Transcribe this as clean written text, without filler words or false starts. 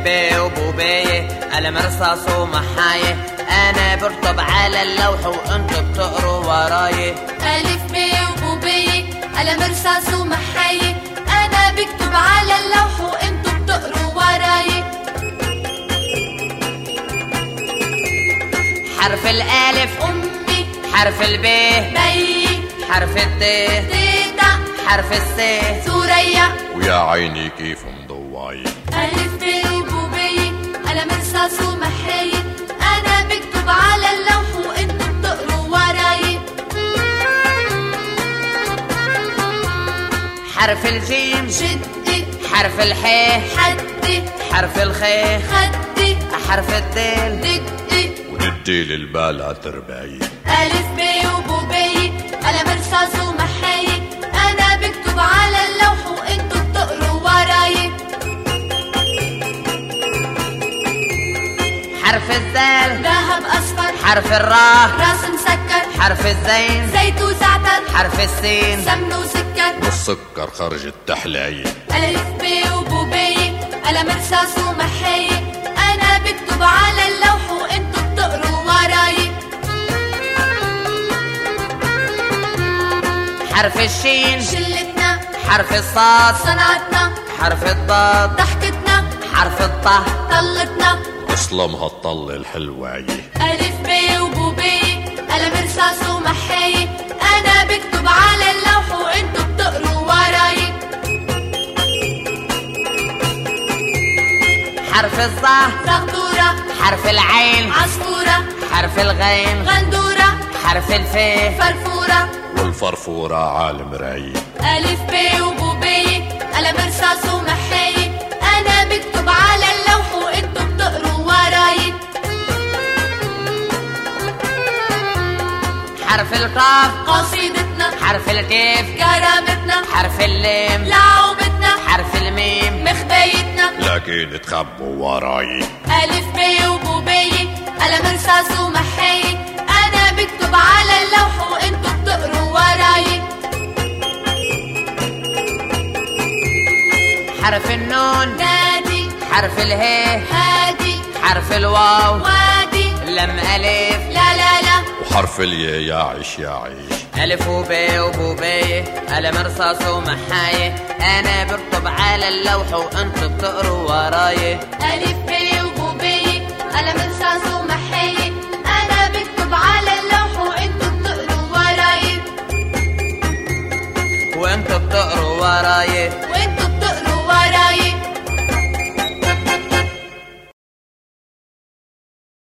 بي وبوبية قلم رصاص ومحاية، أنا برطب على اللوح وأنتوا بتقروا وراي. ألف بي وبوبية قلم رصاص ومحاية، أنا بكتب على اللوح وأنتوا بتقروا وراي. حرف الألف أمي، حرف البي بيي، حرف التي تيتا، حرف السي ثريا. ويا عيني كيف مضواي. ألف بي وبوبية قلم رصاص ومحاية، أنا بكتب على اللوح وأنتوا بتقروا وراي. حرف الجيم جدي، حرف الحي حدي، حرف الخي خدي، حرف الدال دقي. وندي للبالة ترباي. ألف بي وبوبية قلم رصاص ومحاية، أنا بكتب على اللوح وأنتوا بتقروا وراي. حرف الزال ذهب أصفر، حرف الراء راس مسكر، حرف الزين زيت وزعتر، حرف السين سمن وسكر. والسكر خرج التحلاية. ألف بي وبوبية قلم رصاص ومحاية، أنا بكتب على اللوح وأنتوا بتقروا وراي. حرف الشين شلتنا، حرف الصاد صنعتنا، حرف الضاد ضحكتنا، حرف الطه طلتنا. اصلمها الطلة الحلواية. ألف بي وبوبية قلم رصاص ومحاية، أنا بكتب على اللوح وأنتوا بتقروا وراي. حرف الظا زغدورة، حرف العين عصفورة، حرف الغين غندورة، حرف الفي فرفورة. والفرفورة عالم راية. ألف بي وبوبية قلم رصاص ومحاية، أنا بكتب على اللوح وأنتوا بتقروا وراي. حرف القاف قصيدتنا، حرف الكيف كرامتنا، حرف اللام لعوبتنا، حرف الميم مخبايتنا. لكن تخبوا وراي. ألف بي وبوبية قلم رصاص ومحاية، أنا بكتب على اللوح وأنتوا بتقروا وراي. حرف النون نادي، حرف الهي هادي، حرف الواو وادي، لم ألف لا لا لا. وحرف الياء يعيش يعيش. ألف وبي وبوبية قلم رصاص ومحاية، أنا برطب على اللوح وأنتوا بتقروا وراي. ألف بي وبوبية قلم رصاص ومحاية، أنا بكتب على اللوح وأنتوا بتقروا وراي. وأنتوا بتقروا وراي.